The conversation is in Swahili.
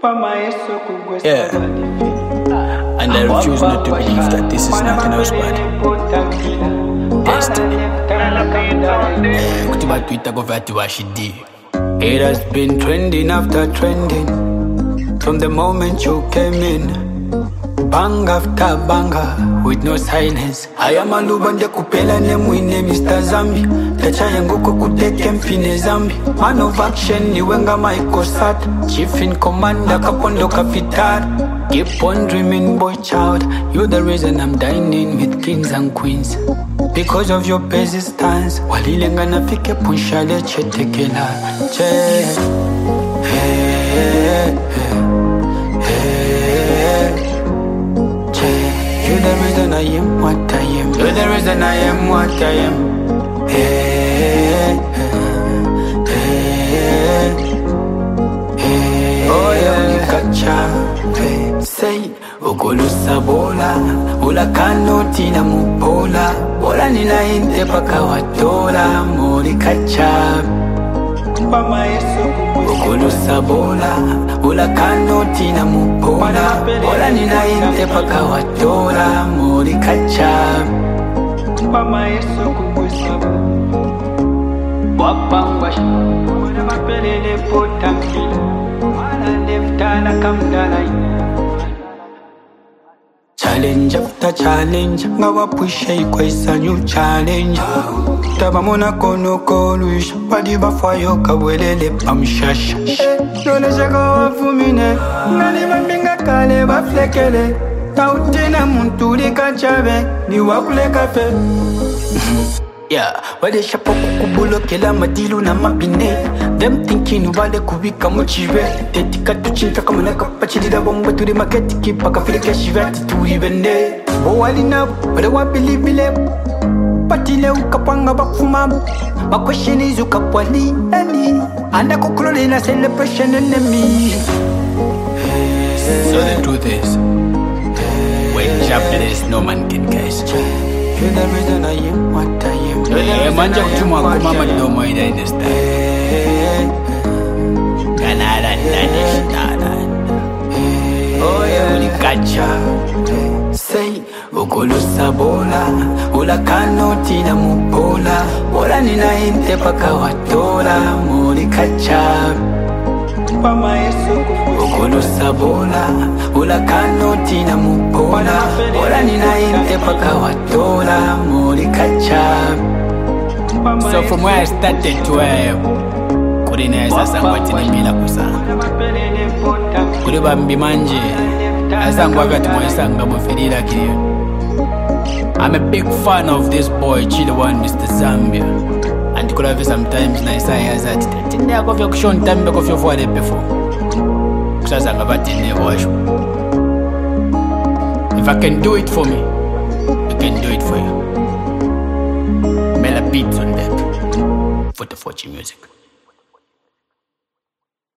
Yeah, and I refuse not to believe that this is nothing else but destiny. Kutuba Twitter go vati washidi. It has been trending after trending from the moment you came in. Bang after banger with no silence. I am a lubande kupela nemwine Mr. Zambi. Tacha yanguko kuteke mpine Zambi. Man of action ni wenga Michael Sat. Chief in commander kapondo kapitar. Keep on dreaming boy child. You're the reason I'm dining with kings and queens. Because of your persistence. Walilenga nafike punshale chetekela. Che You're the reason I am what I am. You're the reason I am what I am. Oh yeah, kacha. Say, ukulu sabola, ula kanoti na mupola. Bola nina inte paka watola, mori kacha. Ukulu sabola, ula kanoti na mupola. Bola nina inte paka watola, mori kacha. Mama yeso kukusaba wapangwa wana mapelele potamkila wala neftana kamdala. Challenge after challenge, ngawa pushe ikwesa new challenge. Tabamona kono kolush, padi bafayo kawelele pamshasha. Dole shaka wafumine, ngani bambinga kale baflekele. Tautena muntuli kachabe, ni wakule kafe. Yeah, wale shapo kukubulo kela madilu na mabine. Them thinking wale kubika mochive. Tetika tuchinta kama naka pachilida bomba turi maketi kipa kafile kashivati turi bende. Bo wali na wale wabilibile. Patile ukapanga bakfuma. Makwesheni zukapwali eni. Anda kukulole na celebration enemy. So the truth is, when jobless, no man can catch. You're the reason I am what I am. Manja kutumwa kwa mama domo ida in this time. Kanada nada. Oh yeah, ulikacha. Say, ukulu sabola, ula kanoti na mupola. Bola nina inte paka watola, mulikacha. Ukulu sabola, ula kanoti na mupola. Bola nina inte paka watola, mori kacha. So from where I started to where Kurina sasangwati ni mila kusana Kuriba mbimanje Asangwa vyati mwaisanga mwaferila kiri. I'm a big fan of this boy Chile One Mr. Zambia. And could have sometimes nice eyes at it. In there, coffee auction, time back of your father before. Because I'm about in the wash. If I can do it for me, I can do it for you. Mela beats on that. For the Fortune music.